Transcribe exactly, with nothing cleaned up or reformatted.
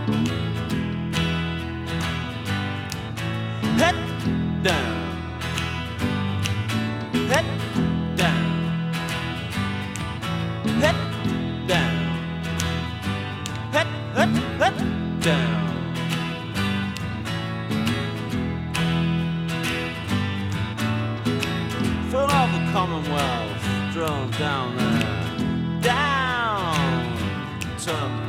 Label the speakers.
Speaker 1: Head down, head down, head down, head, head, head down. Fill all the Commonwealth, drone down there, down to